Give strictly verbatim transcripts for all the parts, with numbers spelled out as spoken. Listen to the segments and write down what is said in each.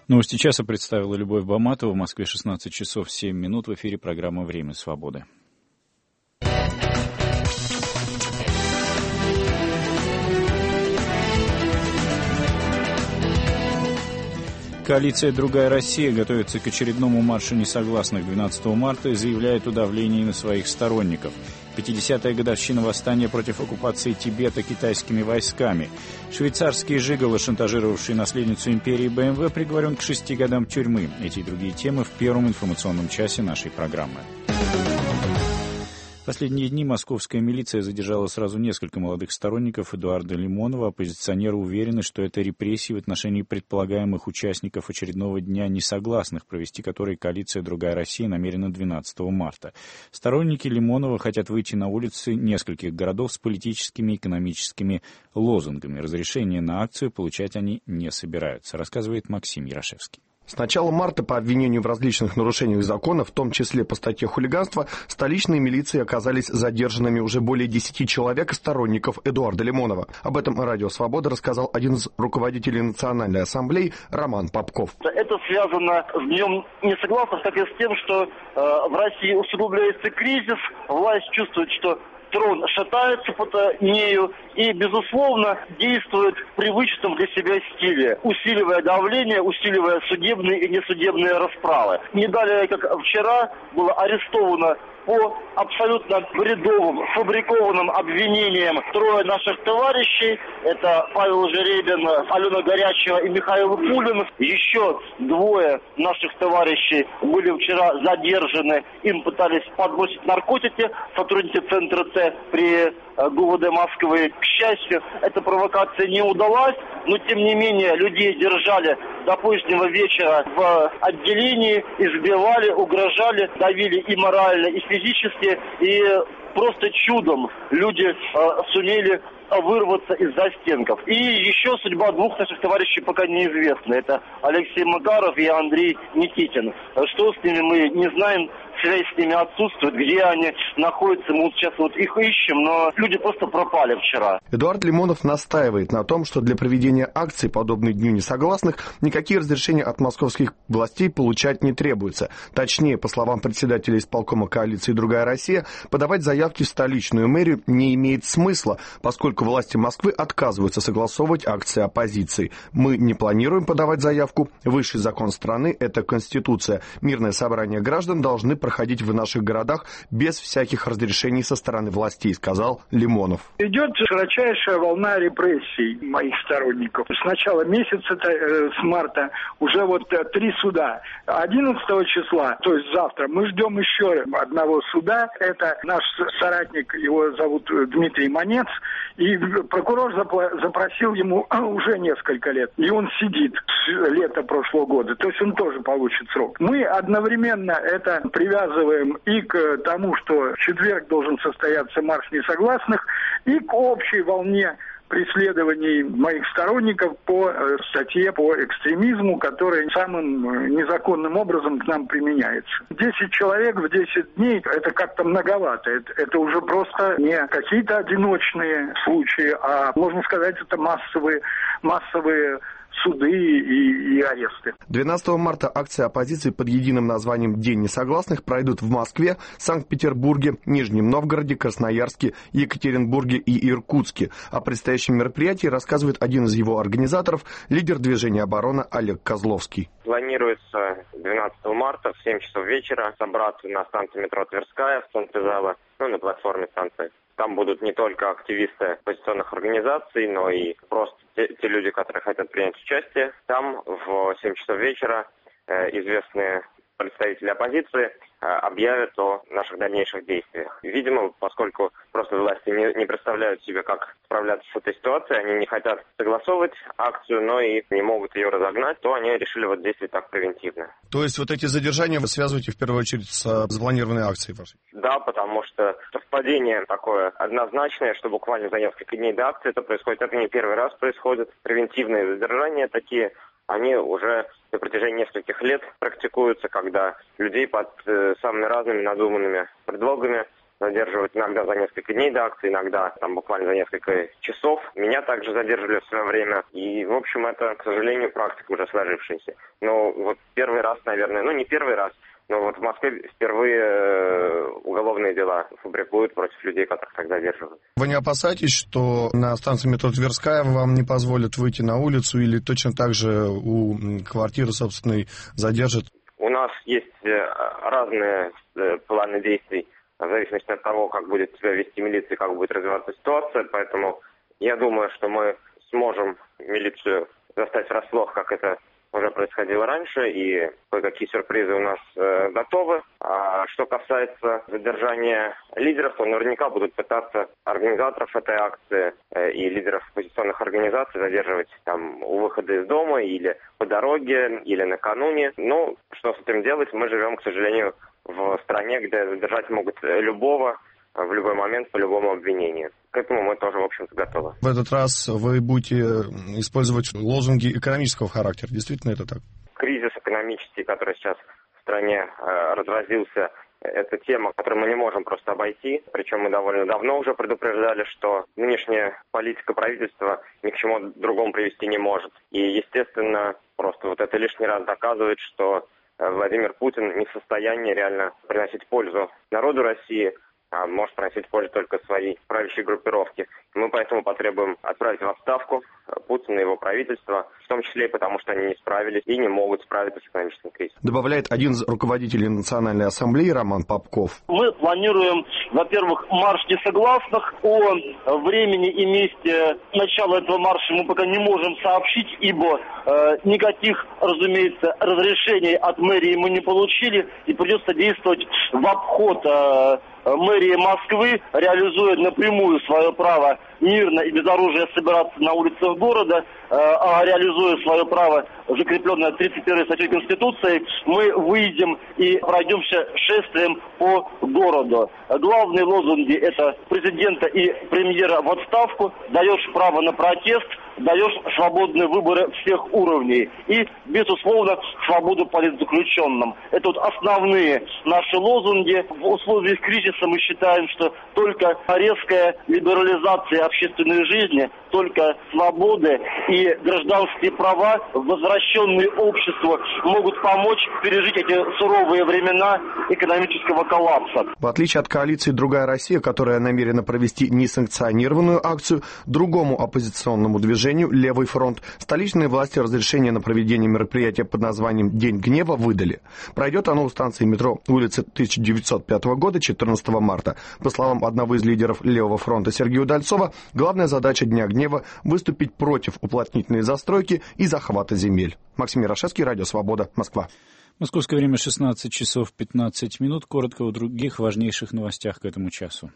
Новости часа представила Любовь Баматова. В Москве шестнадцать часов семь минут. В эфире программа «Время свободы». Коалиция «Другая Россия» готовится к очередному маршу несогласных двенадцатого марта и заявляет о давлении на своих сторонников. пятидесятая годовщина восстания против оккупации Тибета китайскими войсками. Швейцарский жиголо, шантажировавший наследницу империи бэ эм вэ, приговорен к шести годам тюрьмы. Эти и другие темы в первом информационном часе нашей программы. В последние дни московская милиция задержала сразу несколько молодых сторонников Эдуарда Лимонова. Оппозиционеры уверены, что это репрессии в отношении предполагаемых участников очередного дня несогласных, провести который коалиция «Другая Россия» намерена двенадцатого марта. Сторонники Лимонова хотят выйти на улицы нескольких городов с политическими и экономическими лозунгами. Разрешение на акцию получать они не собираются, рассказывает Максим Ярошевский. С начала марта по обвинению в различных нарушениях закона, в том числе по статье хулиганства, столичные милиции оказались задержанными уже более десяти человек сторонников Эдуарда Лимонова. Об этом Радио Свобода рассказал один из руководителей Национальной ассамблеи Роман Попков. Это связано с днем несогласных, так и с тем, что э, в России усугубляется кризис, власть чувствует, что трон шатается под нею и, безусловно, действует в привычном для себя стиле, усиливая давление, усиливая судебные и несудебные расправы. Не далее, как вчера, было арестовано по абсолютно бредовым, фабрикованным обвинениям трое наших товарищей. Это Павел Жеребин, Алена Горячева и Михаил Пулин. Еще двое наших товарищей были вчера задержаны. Им пытались подбросить наркотики сотрудники Центра Ц при ГУВД Москвы. К счастью, эта провокация не удалась, но тем не менее людей держали до позднего вечера в отделении, избивали, угрожали, давили и морально, и физически, и просто чудом люди э, сумели вырваться из застенков. И еще судьба двух наших товарищей пока неизвестна. Это Алексей Макаров и Андрей Никитин. Что с ними, мы не знаем. Связь с ними отсутствует, где они находятся, мы вот сейчас вот их ищем, но люди просто пропали вчера. Эдуард Лимонов настаивает на том, что для проведения акции, подобной Дню несогласных, никакие разрешения от московских властей получать не требуется. Точнее, по словам председателя исполкома коалиции «Другая Россия», подавать заявки в столичную мэрию не имеет смысла, поскольку власти Москвы отказываются согласовывать акции оппозиции. Мы не планируем подавать заявку. Высший закон страны – это Конституция. Мирное собрание граждан должны проходить проходить в наших городах без всяких разрешений со стороны властей, сказал Лимонов. Идет широчайшая волна репрессий моих сторонников. С начала месяца, с марта, уже вот три суда. одиннадцатого числа, то есть завтра, мы ждем еще одного суда. Это наш соратник, его зовут Дмитрий Манец. И прокурор запросил ему уже несколько лет. И он сидит с лета прошлого года. То есть он тоже получит срок. Мы одновременно это привязываем и к тому, что в четверг должен состояться марш несогласных, и к общей волне преследований моих сторонников по статье по экстремизму, которая самым незаконным образом к нам применяется. Десять человек в десять дней – это как-то многовато. Это, это уже просто не какие-то одиночные случаи, а, можно сказать, это массовые, массовые суды и, и аресты. двенадцатого марта акции оппозиции под единым названием «День несогласных» пройдут в Москве, Санкт-Петербурге, Нижнем Новгороде, Красноярске, Екатеринбурге и Иркутске. О предстоящем мероприятии рассказывает один из его организаторов, лидер движения «Оборона» Олег Козловский. Планируется двенадцатого марта в семь часов вечера собраться на станции метро Тверская в центре зала, ну, на платформе станции. Там будут не только активисты оппозиционных организаций, но и просто те, те люди, которые хотят принять участие. Там в семь часов вечера э, известные представители оппозиции э, объявят о наших дальнейших действиях. Видимо, поскольку просто власти не, не представляют себе, как справляться с этой ситуацией, они не хотят согласовывать акцию, но и не могут ее разогнать, то они решили вот действовать так превентивно. То есть вот эти задержания вы связываете в первую очередь с запланированной акцией вашей? Да, потому что совпадение такое однозначное, что буквально за несколько дней до акции это происходит. Это не первый раз происходит. Превентивные задержания такие, они уже на протяжении нескольких лет практикуются, когда людей под э, самыми разными надуманными предлогами задерживают иногда за несколько дней до акции, иногда там буквально за несколько часов. Меня также задерживали в свое время. И, в общем, это, к сожалению, практика уже сложившаяся. Но вот первый раз, наверное, ну не первый раз, но вот в Москве впервые уголовные дела фабрикуют против людей, которых так задерживают. Вы не опасаетесь, что на станции метро Тверская вам не позволят выйти на улицу или точно так же у квартиры собственной задержат? У нас есть разные планы действий в зависимости от того, как будет себя вести милиция, как будет развиваться ситуация. Поэтому я думаю, что мы сможем милицию застать врасплох, как это уже происходило раньше, и кое-какие сюрпризы у нас э, готовы. А что касается задержания лидеров, то наверняка будут пытаться организаторов этой акции э, и лидеров оппозиционных организаций задерживать там у выхода из дома или по дороге, или накануне. Ну, что с этим делать? Мы живем, к сожалению, в стране, где задержать могут любого в любой момент по любому обвинению. К этому мы тоже, в общем-то, готовы. В этот раз вы будете использовать лозунги экономического характера. Действительно это так? Кризис экономический, который сейчас в стране э, разразился, это тема, которую мы не можем просто обойти. Причем мы довольно давно уже предупреждали, что нынешняя политика правительства ни к чему другому привести не может. И, естественно, просто вот это лишний раз доказывает, что Владимир Путин не в состоянии реально приносить пользу народу России, а может приносить пользу только своей правящей группировке. Мы поэтому потребуем отправить в отставку Путина и его правительство, в том числе и потому, что они не справились и не могут справиться с экономическим кризисом. Добавляет один из руководителей Национальной ассамблеи Роман Попков. Мы планируем, во-первых, марш несогласных. О времени и месте начала этого марша мы пока не можем сообщить, ибо э, никаких, разумеется, разрешений от мэрии мы не получили, и придется действовать в обход э, мэрии Москвы, реализуя напрямую свое право мирно и без оружия собираться на улицах города, а реализуя свое право, закрепленное тридцать первой статьей Конституции, мы выйдем и пройдемся шествием по городу. Главные лозунги — это президента и премьера в отставку, даешь право на протест, даешь свободные выборы всех уровней и, безусловно, свободу политзаключенным. Это вот основные наши лозунги. В условиях кризиса мы считаем, что только резкая либерализация общественной жизни, только свободы и гражданские права, возвращенные обществу, могут помочь пережить эти суровые времена экономического коллапса. В отличие от коалиции «Другая Россия», которая намерена провести несанкционированную акцию, другому оппозиционному движению «Левый фронт» столичные власти разрешение на проведение мероприятия под названием «День гнева» выдали. Пройдет оно у станции метро улицы тысяча девятьсот пятого года, четырнадцатого марта. По словам одного из лидеров «Левого фронта» Сергея Удальцова, главная задача Дня гнева – выступить против уплотнительной застройки и захвата земель. Максим Ярошевский, Радио Свобода, Москва. Московское время шестнадцать часов пятнадцать минут. Коротко о других важнейших новостях к этому часу.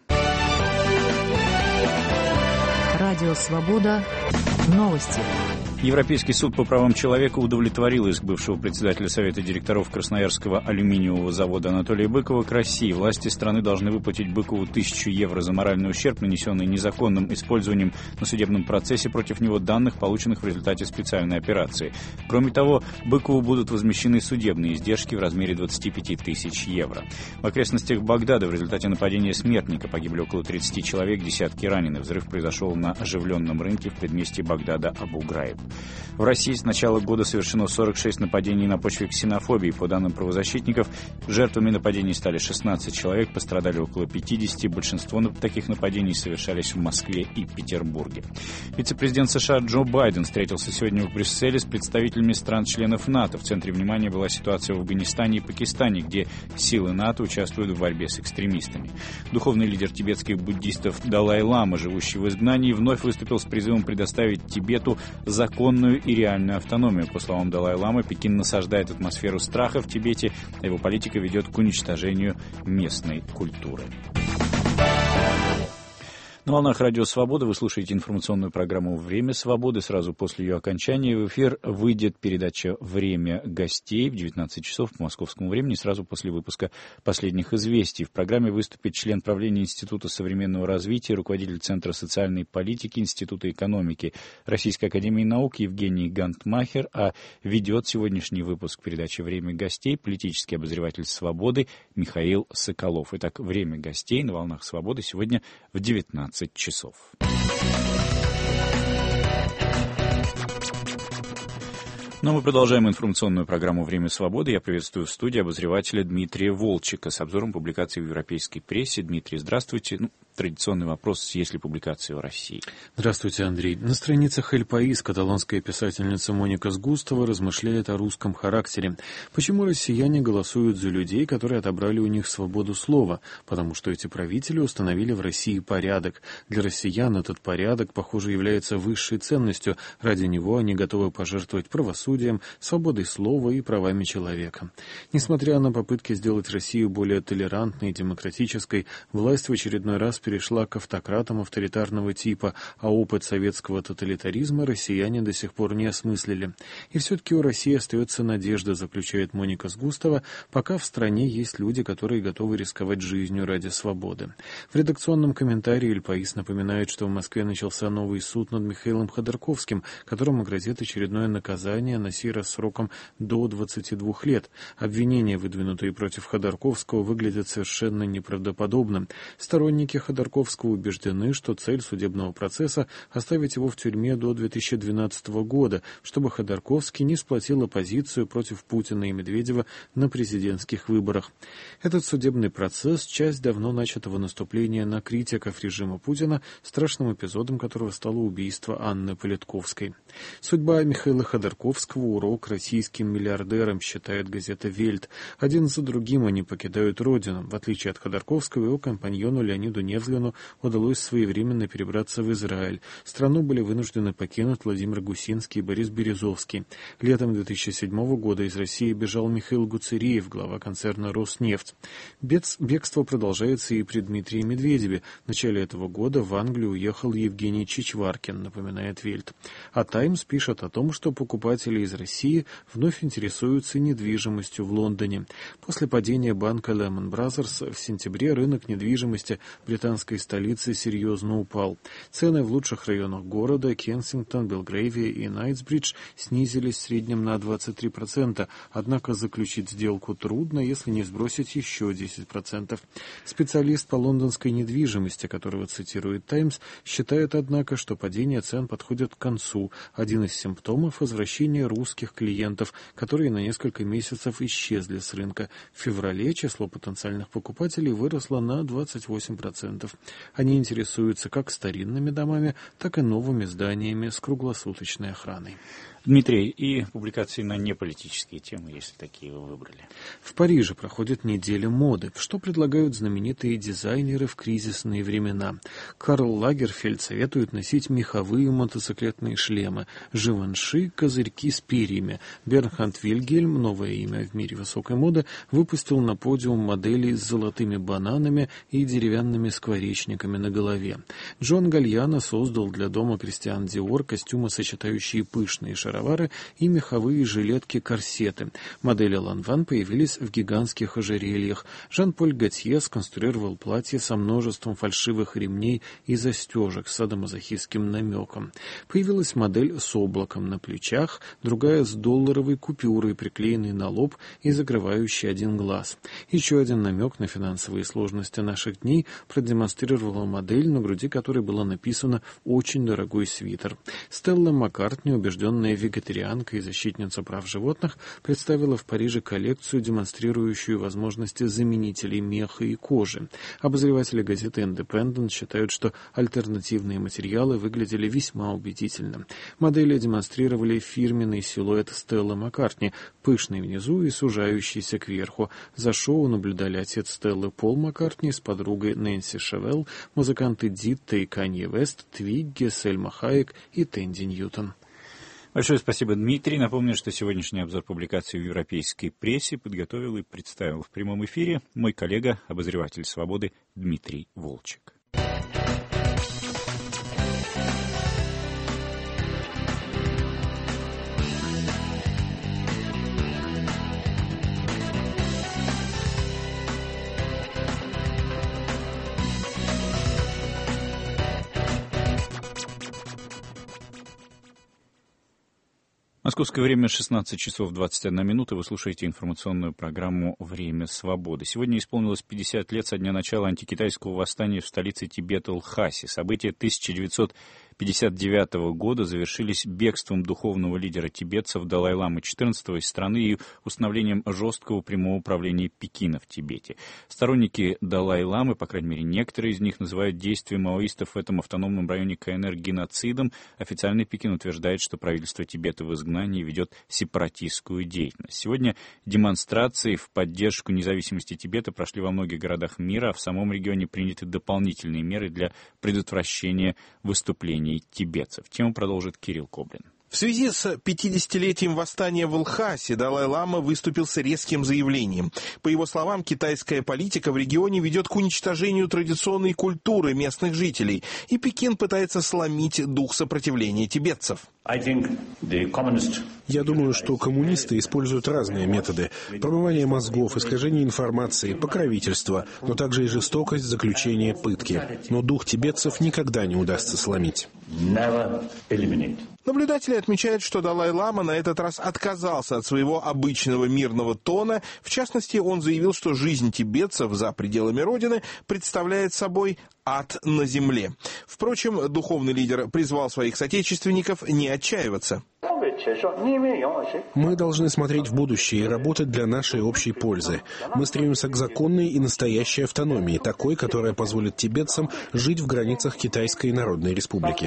Радио Свобода. Новости. Европейский суд по правам человека удовлетворил иск бывшего председателя Совета директоров Красноярского алюминиевого завода Анатолия Быкова к России. Власти страны должны выплатить Быкову тысячу евро за моральный ущерб, нанесенный незаконным использованием на судебном процессе против него данных, полученных в результате специальной операции. Кроме того, Быкову будут возмещены судебные издержки в размере двадцати пяти тысяч евро. В окрестностях Багдада в результате нападения смертника погибли около тридцати человек, десятки ранены. Взрыв произошел на оживленном рынке в предместье Багдада Абу-Граиб. В России с начала года совершено сорок шесть нападений на почве ксенофобии. По данным правозащитников, жертвами нападений стали шестнадцать человек, пострадали около пятидесяти. Большинство таких нападений совершались в Москве и Петербурге. Вице-президент США Джо Байден встретился сегодня в Брюсселе с представителями стран-членов НАТО. В центре внимания была ситуация в Афганистане и Пакистане, где силы НАТО участвуют в борьбе с экстремистами. Духовный лидер тибетских буддистов Далай-лама, живущий в изгнании, вновь выступил с призывом предоставить Тибету закон и реальную автономию. По словам Далай-ламы, Пекин насаждает атмосферу страха в Тибете, а его политика ведет к уничтожению местной культуры. На волнах Радио Свобода вы слушаете информационную программу «Время свободы». Сразу после ее окончания в эфир выйдет передача «Время гостей» в девятнадцать часов по московскому времени, сразу после выпуска последних известий. В программе выступит член правления Института современного развития, руководитель Центра социальной политики Института экономики Российской академии наук Евгений Гантмахер, а ведет сегодняшний выпуск передачи «Время гостей» политический обозреватель «Свободы» Михаил Соколов. Итак, «Время гостей» на волнах Свободы сегодня в девятнадцать часов. Но мы продолжаем информационную программу «Время свободы». Я приветствую в студии обозревателя Дмитрия Волчика с обзором публикаций в европейской прессе. Дмитрий, здравствуйте. Ну, традиционный вопрос, есть ли публикации в России? Здравствуйте, Андрей. На страницах «Эль Паис» каталонская писательница Моника Сгустова размышляет о русском характере. Почему россияне голосуют за людей, которые отобрали у них свободу слова? Потому что эти правители установили в России порядок. Для россиян этот порядок, похоже, является высшей ценностью. Ради него они готовы пожертвовать правосудием, свободой слова и правами человека. Несмотря на попытки сделать Россию более толерантной и демократической, власть в очередной раз перешла к автократам авторитарного типа, а опыт советского тоталитаризма россияне до сих пор не осмыслили. И все-таки у России остается надежда, заключает Моника Сгустова, пока в стране есть люди, которые готовы рисковать жизнью ради свободы. В редакционном комментарии «Эль Паис» напоминает, что в Москве начался новый суд над Михаилом Ходорковским, которому грозит очередное наказание, на сей раз сроком до двадцати двух лет. Обвинения, выдвинутые против Ходорковского, выглядят совершенно неправдоподобным. Сторонники Ходорковского убеждены, что цель судебного процесса – оставить его в тюрьме до две тысячи двенадцатого года, чтобы Ходорковский не сплотил оппозицию против Путина и Медведева на президентских выборах. Этот судебный процесс – часть давно начатого наступления на критиков режима Путина, страшным эпизодом которого стало убийство Анны Политковской. Судьба Михаила Ходорковского – урок российским миллиардерам, считает газета «Вельт». Один за другим они покидают родину. В отличие от Ходорковского, его компаньону Леониду Невзлину удалось своевременно перебраться в Израиль. Страну были вынуждены покинуть Владимир Гусинский и Борис Березовский. Летом две тысячи седьмого года из России бежал Михаил Гуцериев, глава концерна «Роснефть». Бегство продолжается и при Дмитрии Медведеве. В начале этого года в Англию уехал Евгений Чичваркин, напоминает «Вельт». А «Таймс» пишет о том, что покупатели из России вновь интересуются недвижимостью в Лондоне. После падения банка Lehman Brothers в сентябре рынок недвижимости британской столицы серьезно упал. Цены в лучших районах города Кенсингтон, Белгрейвия и Найтсбридж снизились в среднем на двадцать три процента, однако заключить сделку трудно, если не сбросить еще десять процентов. Специалист по лондонской недвижимости, которого цитирует «Таймс», считает, однако, что падение цен подходит к концу. Один из симптомов – возвращение русских клиентов, которые на несколько месяцев исчезли с рынка. В феврале число потенциальных покупателей выросло на двадцать восемь процентов. Они интересуются как старинными домами, так и новыми зданиями с круглосуточной охраной. Дмитрий, и публикации на неполитические темы, если такие вы выбрали. В Париже проходит неделя моды. Что предлагают знаменитые дизайнеры в кризисные времена? Карл Лагерфельд советует носить меховые мотоциклетные шлемы, Живанши – козырьки с перьями. Бернхард Вильгельм, новое имя в мире высокой моды, выпустил на подиум модели с золотыми бананами и деревянными скворечниками на голове. Джон Гальяно создал для дома Кристиан Диор костюмы, сочетающие пышные шаровары и меховые жилетки-корсеты. Модели Ланван появились в гигантских ожерельях. Жан-Поль Готье сконструировал платье со множеством фальшивых ремней и застежек с садомазохистским намеком. Появилась модель с облаком на плечах, другая с долларовой купюрой, приклеенной на лоб и закрывающей один глаз. Еще один намек на финансовые сложности наших дней продемонстрировала модель, на груди которой было написано «Очень дорогой свитер». Стелла Маккартни, убежденная вегетарианка и защитница прав животных, представила в Париже коллекцию, демонстрирующую возможности заменителей меха и кожи. Обозреватели газеты «Индепендент» считают, что альтернативные материалы выглядели весьма убедительно. Модели демонстрировали фирменный силуэт Стеллы Маккартни, пышный внизу и сужающийся кверху. За шоу наблюдали отец Стеллы Пол Маккартни с подругой Нэнси Шевелл, музыканты Дитта и Канье Вест, Твигги, Сельма Хайек и Тэнди Ньютон. Большое спасибо, Дмитрий. Напомню, что сегодняшний обзор публикаций в европейской прессе подготовил и представил в прямом эфире мой коллега, обозреватель «Свободы» Дмитрий Волчик. Московское время шестнадцать часов двадцать одна минута. Вы слушаете информационную программу «Время свободы». Сегодня исполнилось пятьдесят лет со дня начала антикитайского восстания в столице Тибета Лхасе. События тысяча девятьсот пятьдесят девятого года завершились бегством духовного лидера тибетцев Далай-ламы четырнадцатого из страны и установлением жесткого прямого управления Пекина в Тибете. Сторонники Далай-ламы, по крайней мере некоторые из них, называют действия маоистов в этом автономном районе КНР геноцидом. Официальный Пекин утверждает, что правительство Тибета в изгнании ведет сепаратистскую деятельность. Сегодня демонстрации в поддержку независимости Тибета прошли во многих городах мира, а в самом регионе приняты дополнительные меры для предотвращения выступлений тибетцев. Тему продолжит Кирилл Коблин. В связи с пятидесятилетием восстания в Лхасе Далай-лама выступил с резким заявлением. По его словам, китайская политика в регионе ведет к уничтожению традиционной культуры местных жителей, и Пекин пытается сломить дух сопротивления тибетцев. Я думаю, что коммунисты используют разные методы. Промывание мозгов, искажение информации, покровительство, но также и жестокость, заключение, пытки. Но дух тибетцев никогда не удастся сломить. Наблюдатели отмечают, что Далай-лама на этот раз отказался от своего обычного мирного тона. В частности, он заявил, что жизнь тибетцев за пределами родины представляет собой ад на земле. Впрочем, духовный лидер призвал своих соотечественников не отчаиваться. Мы должны смотреть в будущее и работать для нашей общей пользы. Мы стремимся к законной и настоящей автономии, такой, которая позволит тибетцам жить в границах Китайской Народной Республики.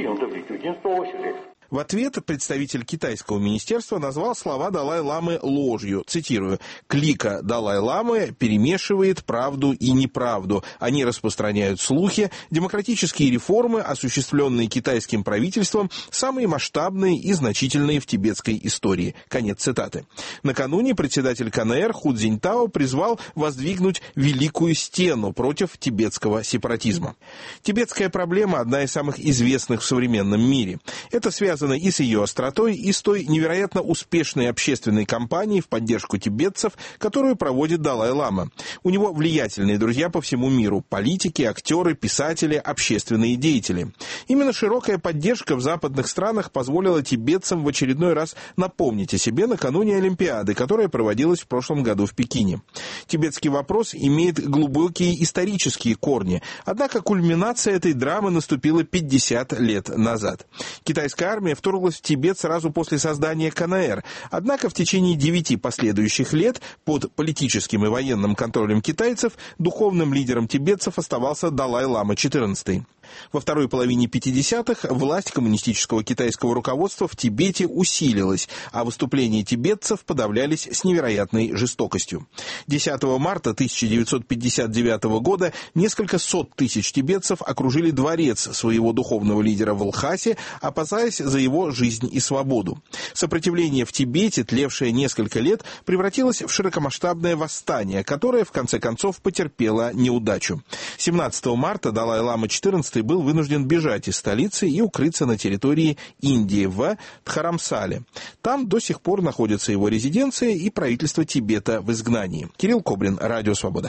В ответ представитель китайского министерства назвал слова Далай-ламы ложью. Цитирую: «Клика Далай-ламы перемешивает правду и неправду. Они распространяют слухи. Демократические реформы, осуществленные китайским правительством, самые масштабные и значительные в тибетской истории». Конец цитаты. Накануне председатель КНР Ху Цзиньтао призвал воздвигнуть великую стену против тибетского сепаратизма. Тибетская проблема – одна из самых известных в современном мире. Это связано и с ее остротой, и с той невероятно успешной общественной кампанией в поддержку тибетцев, которую проводит Далай-лама. У него влиятельные друзья по всему миру – политики, актеры, писатели, общественные деятели. Именно широкая поддержка в западных странах позволила тибетцам в очередной раз напомнить о себе накануне Олимпиады, которая проводилась в прошлом году в Пекине. Тибетский вопрос имеет глубокие исторические корни, однако кульминация этой драмы наступила пятьдесят лет назад. Китайская армия вторглась в Тибет сразу после создания КНР, однако в течение девяти последующих лет под политическим и военным контролем китайцев духовным лидером тибетцев оставался Далай-лама четырнадцатый. Во второй половине пятидесятых власть коммунистического китайского руководства в Тибете усилилась, а выступления тибетцев подавлялись с невероятной жестокостью. десятого марта тысяча девятьсот пятьдесят девятого года несколько сот тысяч тибетцев окружили дворец своего духовного лидера в Лхасе, опасаясь за его жизнь и свободу. Сопротивление в Тибете, тлевшее несколько лет, превратилось в широкомасштабное восстание, которое в конце концов потерпело неудачу. семнадцатого марта Далай-лама четырнадцатый был вынужден бежать из столицы и укрыться на территории Индии в Дхарамсале. Там до сих пор находится его резиденция и правительство Тибета в изгнании. Кирилл Коблин, Радио Свобода.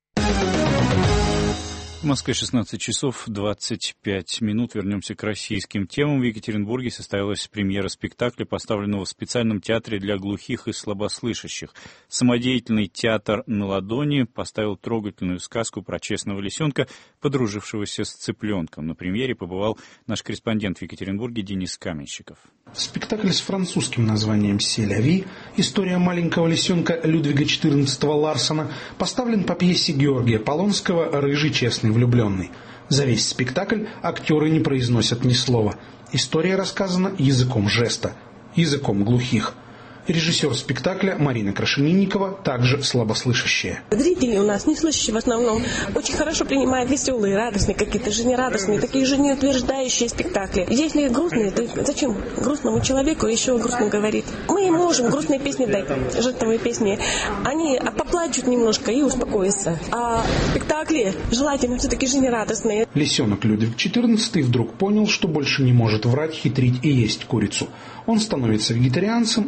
В Москве шестнадцать часов двадцать пять минут. Вернемся к российским темам. В Екатеринбурге состоялась премьера спектакля, поставленного в специальном театре для глухих и слабослышащих. Самодеятельный театр «На ладони» поставил трогательную сказку про честного лисенка, подружившегося с цыпленком. На премьере побывал наш корреспондент в Екатеринбурге Денис Каменщиков. Спектакль с французским названием «Селяви», история маленького лисенка Людвига четырнадцатого Ларсона, поставлен по пьесе Георгия Полонского «Рыжий честный влюбленный». За весь спектакль актеры не произносят ни слова. История рассказана языком жеста, языком глухих. Режиссер спектакля Марина Крашенинникова, также слабослышащая. Зрители у нас не слышащие в основном очень хорошо принимают веселые, радостные, какие-то жизнерадостные, такие жизнеутверждающие спектакли. Если грустные, то зачем грустному человеку еще грустно говорить? Мы им можем грустные песни дать, жертвовые песни. Они поплачут немножко и успокоятся. А спектакли желательно все-таки жизнерадостные. Лисенок Людвиг четырнадцатый вдруг понял, что больше не может врать, хитрить и есть курицу. Он становится вегетарианцем, заводит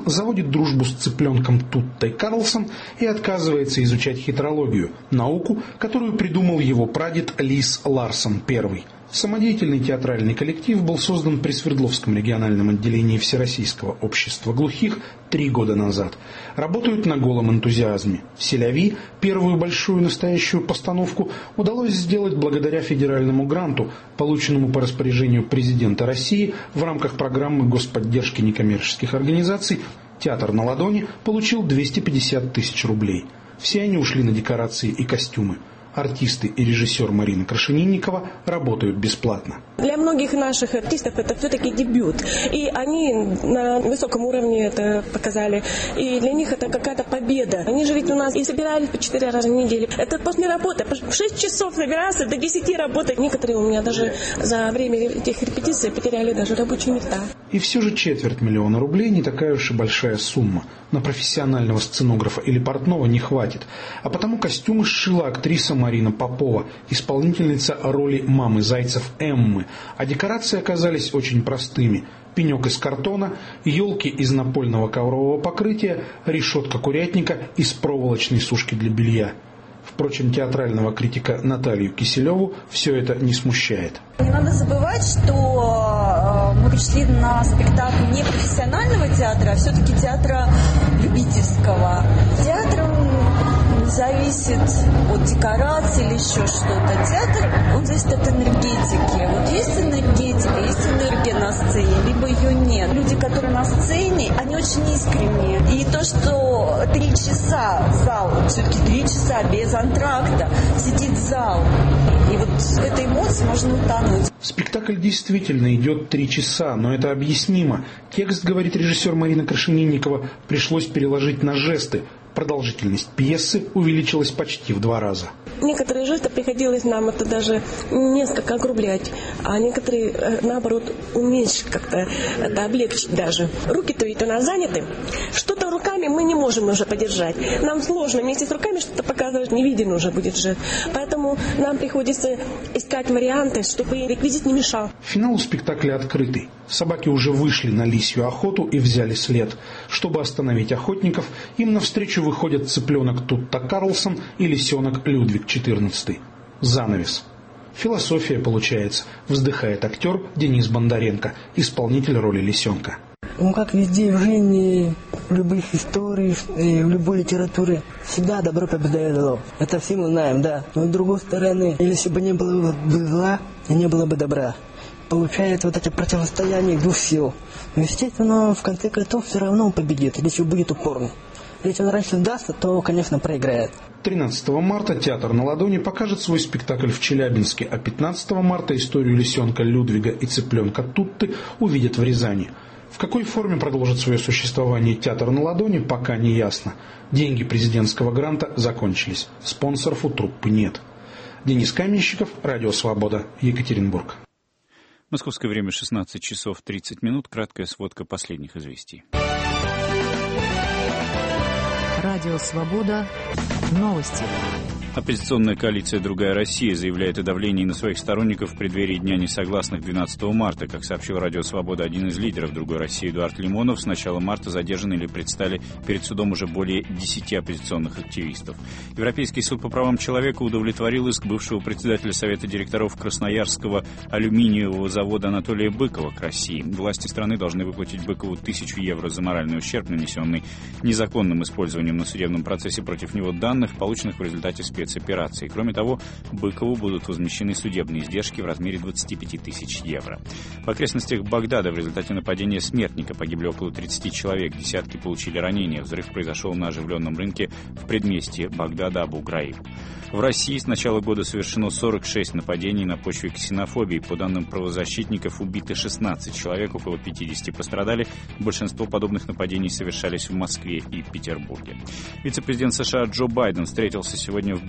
заводит дружбу с цыпленком Туттой Карлсон и отказывается изучать хитрологию, науку, которую придумал его прадед Лис Ларсон I. Самодеятельный театральный коллектив был создан при Свердловском региональном отделении Всероссийского общества глухих три года назад. Работают на голом энтузиазме. «Селяви», первую большую настоящую постановку, удалось сделать благодаря федеральному гранту, полученному по распоряжению президента России в рамках программы господдержки некоммерческих организаций. «Театр на ладони» получил двести пятьдесят тысяч рублей. Все они ушли на декорации и костюмы. Артисты и режиссер Марина Крашенинникова работают бесплатно. Для многих наших артистов это все-таки дебют. И они на высоком уровне это показали. И для них это какая-то победа. Они же ведь у нас и собирались по четыре раза в неделю. Это после работы. В шесть часов собирался, до десяти работать. Некоторые у меня даже за время этих репетиций потеряли даже рабочие места. И все же четверть миллиона рублей не такая уж и большая сумма. На профессионального сценографа или портного не хватит. А потому костюмы сшила актриса Марина Попова, исполнительница роли мамы Зайцев Эммы. А декорации оказались очень простыми. Пенек из картона, елки из напольного коврового покрытия, решетка курятника из проволочной сушки для белья. Впрочем, театрального критика Наталью Киселеву все это не смущает. Не надо забывать, что мы пришли на спектакль не профессионального театра, а все-таки театра любительского. Театр зависит от декорации или еще что-то. Театр, он зависит от энергетики. Вот есть энергетика, есть энергия на сцене, либо ее нет. Люди, которые на сцене, они очень искренние. И то, что три часа зал, все-таки три часа без антракта, сидит зал. И вот в этой эмоции можно утонуть. Спектакль действительно идет три часа, но это объяснимо. Текст, говорит режиссер Марина Крашенинникова, пришлось переложить на жесты. Продолжительность пьесы увеличилась почти в два раза. Некоторые жесты приходилось нам это даже несколько округлять, а некоторые, наоборот, уменьшить как-то, это облегчить даже. Руки-то ведь у нас заняты. Что-то руками мы не можем уже подержать. Нам сложно вместе с руками что-то показывать, не виден уже будет жест. Поэтому нам приходится искать варианты, чтобы реквизит не мешал. Финал у спектакля открытый. Собаки уже вышли на лисью охоту и взяли след. Чтобы остановить охотников, им навстречу выходят цыпленок Тутта Карлсон и лисенок Людвиг четырнадцатый. Занавес. Философия получается, вздыхает актер Денис Бондаренко, исполнитель роли лисенка. Ну, как везде в жизни, в любых историях, в любой литературе, всегда добро побеждает зло. Это все мы знаем, да. Но с другой стороны, если бы не было бы зла, и не было бы добра, получается вот это противостояние двух сил. Но, естественно, в конце концов, все равно он победит, если будет упорный. Если он раньше сдастся, то, конечно, проиграет. тринадцатого марта театр на ладони покажет свой спектакль в Челябинске, а пятнадцатого марта историю лисенка Людвига и цыпленка Тутты увидят в Рязани. В какой форме продолжит свое существование театр на ладони, пока не ясно. Деньги президентского гранта закончились. Спонсоров у труппы нет. Денис Каменщиков, Радио Свобода, Екатеринбург. Московское время шестнадцать часов тридцать минут. Краткая сводка последних известий. Радио Свобода. Новости. Оппозиционная коалиция «Другая Россия» заявляет о давлении на своих сторонников в преддверии Дня несогласных двенадцатого марта. Как сообщил Радио Свобода, один из лидеров «Другой России» Эдуард Лимонов, с начала марта задержаны или предстали перед судом уже более десяти оппозиционных активистов. Европейский суд по правам человека удовлетворил иск бывшего председателя Совета директоров Красноярского алюминиевого завода Анатолия Быкова к России. Власти страны должны выплатить Быкову тысячу евро за моральный ущерб, нанесенный незаконным использованием на судебном процессе против него данных, полученных в результате спецоперации. Кроме того, Быкову будут возмещены судебные издержки в размере двадцати пяти тысяч евро. В окрестностях Багдада в результате нападения смертника погибли около тридцати человек, десятки получили ранения. Взрыв произошел на оживленном рынке в предместье Багдада Абу-Граиб. В России с начала года совершено сорок шесть нападений на почве ксенофобии. По данным правозащитников, убиты шестнадцать человек, около пятидесяти пострадали. Большинство подобных нападений совершались в Москве и Петербурге. Вице-президент США Джо Байден встретился сегодня в Брюсселе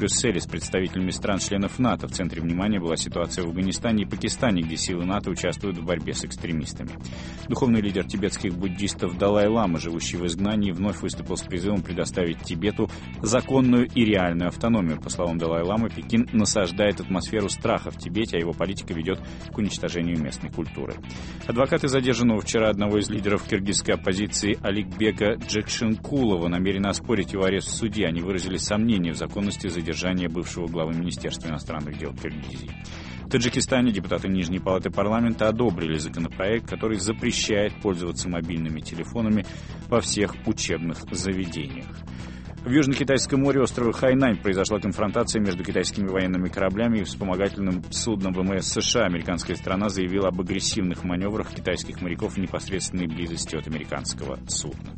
Брюсселе с представителями стран-членов НАТО. В центре внимания была ситуация в Афганистане и Пакистане, где силы НАТО участвуют в борьбе с экстремистами. Духовный лидер тибетских буддистов Далай-лама, живущий в изгнании, вновь выступил с призывом предоставить Тибету законную и реальную автономию. По словам Далай-ламы, Пекин насаждает атмосферу страха в Тибете, а его политика ведет к уничтожению местной культуры. Адвокаты задержанного вчера одного из лидеров киргизской оппозиции Аликбека Джекшенкулова намерены оспорить его арест в суде. Они выразили сомнения в законности задержания бывшего главы Министерства иностранных дел Киргизии. В Таджикистане депутаты Нижней палаты парламента одобрили законопроект, который запрещает пользоваться мобильными телефонами во всех учебных заведениях. В Южно-Китайском море острова Хайнань произошла конфронтация между китайскими военными кораблями и вспомогательным судном ВМС США. Американская сторона заявила об агрессивных маневрах китайских моряков в непосредственной близости от американского судна.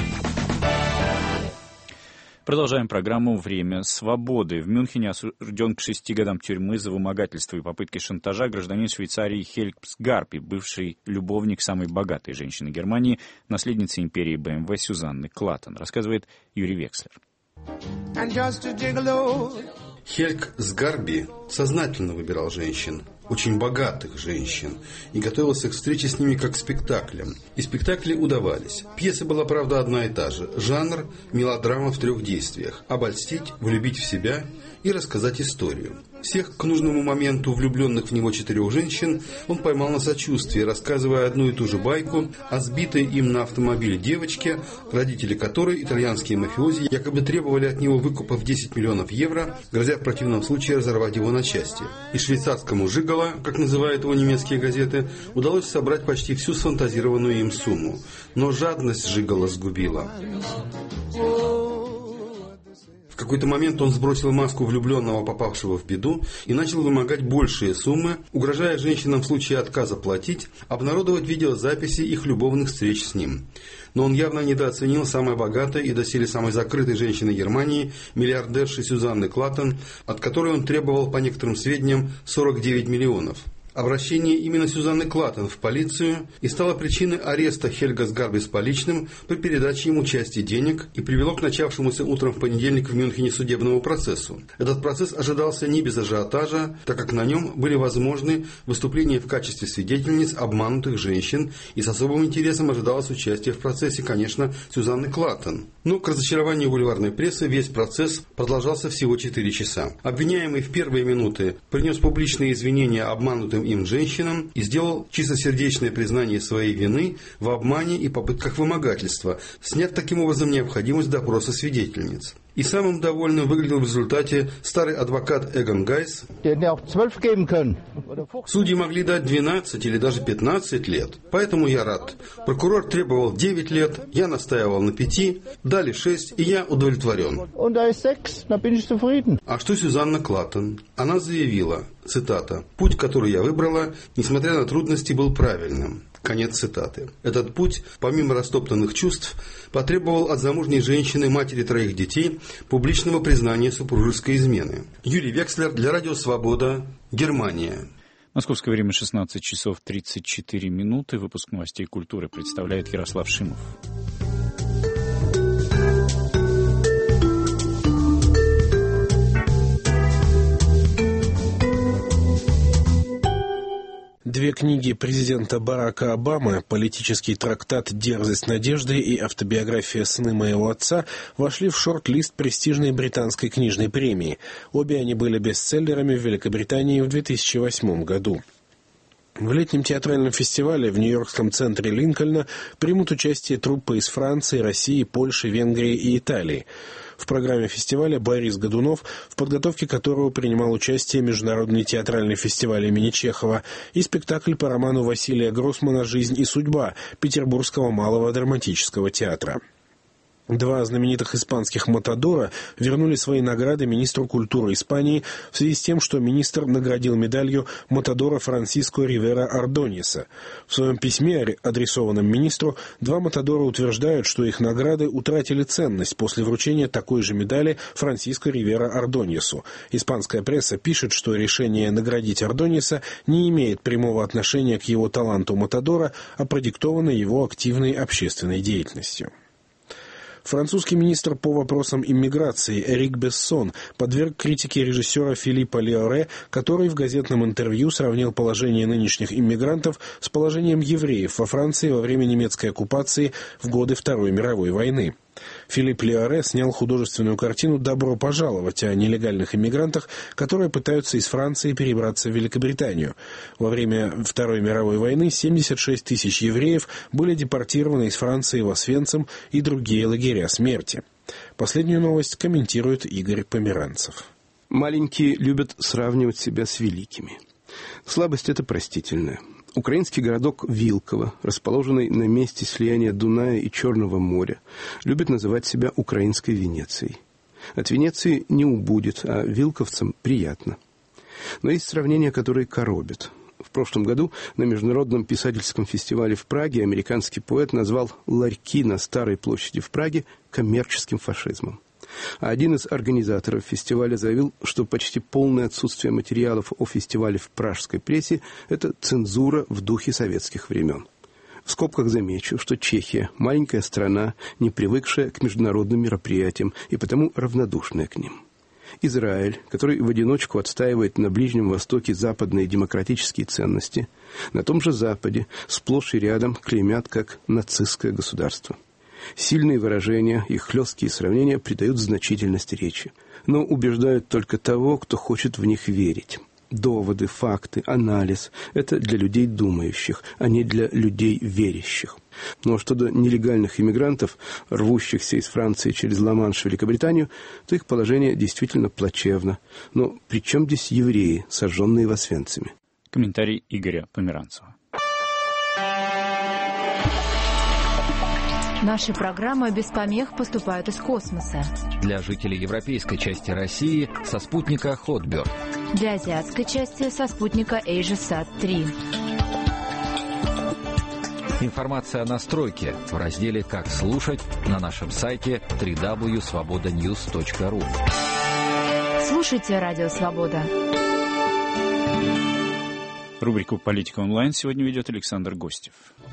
Продолжаем программу «Время свободы». В Мюнхене осужден к шести годам тюрьмы за вымогательство и попытки шантажа гражданин Швейцарии Хельгс Гарпи, бывший любовник самой богатой женщины Германии, наследницы империи бэ эм вэ Сюзанны Клаттон, рассказывает Юрий Векслер. Хельгс Гарпи сознательно выбирал женщин, очень богатых женщин, и готовился к встрече с ними как к спектаклям. И спектакли удавались. Пьеса была, правда, одна и та же. Жанр – мелодрама в трех действиях. Обольстить, влюбить в себя и рассказать историю. Всех к нужному моменту влюбленных в него четырех женщин он поймал на сочувствии, рассказывая одну и ту же байку о сбитой им на автомобиле девочке, родители которой, итальянские мафиози, якобы требовали от него выкупа в десять миллионов евро, грозя в противном случае разорвать его на части. И швейцарскому жиголо, как называют его немецкие газеты, удалось собрать почти всю сфантазированную им сумму. Но жадность жиголо сгубила. В какой-то момент он сбросил маску влюбленного, попавшего в беду, и начал вымогать большие суммы, угрожая женщинам в случае отказа платить, обнародовать видеозаписи их любовных встреч с ним. Но он явно недооценил самой богатой и доселе самой закрытой женщины Германии, миллиардерши Сюзанны Клаттон, от которой он требовал, по некоторым сведениям, сорок девять миллионов. Обращение именно Сюзанны Клаттон в полицию и стало причиной ареста Хельгса Гарпи с поличным при передаче ему части денег и привело к начавшемуся утром в понедельник в Мюнхене судебному процессу. Этот процесс ожидался не без ажиотажа, так как на нем были возможны выступления в качестве свидетельниц обманутых женщин, и с особым интересом ожидалось участие в процессе, конечно, Сюзанны Клаттон. Но, к разочарованию бульварной прессы, весь процесс продолжался всего четыре часа. Обвиняемый в первые минуты принес публичные извинения обманутым им женщинам и сделал чистосердечное признание своей вины в обмане и попытках вымогательства, сняв таким образом необходимость допроса свидетельниц. И самым довольным выглядел в результате старый адвокат Эгон Гайс. Судьи могли дать двенадцать или даже пятнадцать лет, поэтому я рад. Прокурор требовал девять лет, я настаивал на пяти, дали шесть, и я удовлетворен. А что Сюзанна Клаттон? Она заявила, цитата, «Путь, который я выбрала, несмотря на трудности, был правильным». Конец цитаты. Этот путь, помимо растоптанных чувств, потребовал от замужней женщины, матери троих детей, публичного признания супружеской измены. Юрий Векслер для Радио Свобода, Германия. Московское время шестнадцать часов тридцать четыре минуты. Выпуск новостей культуры представляет Ярослав Шимов. Две книги президента Барака Обамы «Политический трактат «Дерзость надежды» и «Автобиография сына моего отца» вошли в шорт-лист престижной британской книжной премии. Обе они были бестселлерами в Великобритании в две тысячи восьмом году. В летнем театральном фестивале в Нью-Йоркском центре Линкольна примут участие труппы из Франции, России, Польши, Венгрии и Италии. В программе фестиваля Борис Годунов, в подготовке которого принимал участие Международный театральный фестиваль имени Чехова, и спектакль по роману Василия Гроссмана «Жизнь и судьба» Петербургского малого драматического театра. Два знаменитых испанских матадора вернули свои награды министру культуры Испании в связи с тем, что министр наградил медалью матадора Франсиско Ривера Ордоньеса. В своем письме, адресованном министру, два матадора утверждают, что их награды утратили ценность после вручения такой же медали Франсиско Ривера Ордоньесу. Испанская пресса пишет, что решение наградить Ордоньеса не имеет прямого отношения к его таланту матадора, а продиктовано его активной общественной деятельностью. Французский министр по вопросам иммиграции Эрик Бессон подверг критике режиссера Филиппа Лиоре, который в газетном интервью сравнил положение нынешних иммигрантов с положением евреев во Франции во время немецкой оккупации в годы Второй мировой войны. Филипп Лиоре снял художественную картину «Добро пожаловать» о нелегальных иммигрантах, которые пытаются из Франции перебраться в Великобританию. Во время Второй мировой войны семьдесят шесть тысяч евреев были депортированы из Франции в Освенцим и другие лагеря смерти. Последнюю новость комментирует Игорь Померанцев. Маленькие любят сравнивать себя с великими. Слабость эта простительная. Украинский городок Вилково, расположенный на месте слияния Дуная и Черного моря, любит называть себя украинской Венецией. От Венеции не убудет, а вилковцам приятно. Но есть сравнения, которые коробят. В прошлом году на Международном писательском фестивале в Праге американский поэт назвал ларьки на Старой площади в Праге коммерческим фашизмом. А один из организаторов фестиваля заявил, что почти полное отсутствие материалов о фестивале в пражской прессе – это цензура в духе советских времен. В скобках замечу, что Чехия – маленькая страна, не привыкшая к международным мероприятиям и потому равнодушная к ним. Израиль, который в одиночку отстаивает на Ближнем Востоке западные демократические ценности, на том же Западе сплошь и рядом клеймят как нацистское государство. Сильные выражения и хлесткие сравнения придают значительность речи, но убеждают только того, кто хочет в них верить. Доводы, факты, анализ – это для людей думающих, а не для людей верящих. Но что до нелегальных иммигрантов, рвущихся из Франции через Ла-Манш в Великобританию, то их положение действительно плачевно. Но при чем здесь евреи, сожженные в Освенциме? Комментарий Игоря Померанцева. Наши программы без помех поступают из космоса. Для жителей европейской части России со спутника Hotbird. Для азиатской части со спутника AsiaSat три. Информация о настройке в разделе «Как слушать» на нашем сайте дабл ю дабл ю дабл ю точка свобода ньюс точка ру. Слушайте Радио Свобода. Рубрику «Политика онлайн» сегодня ведет Александр Гостев.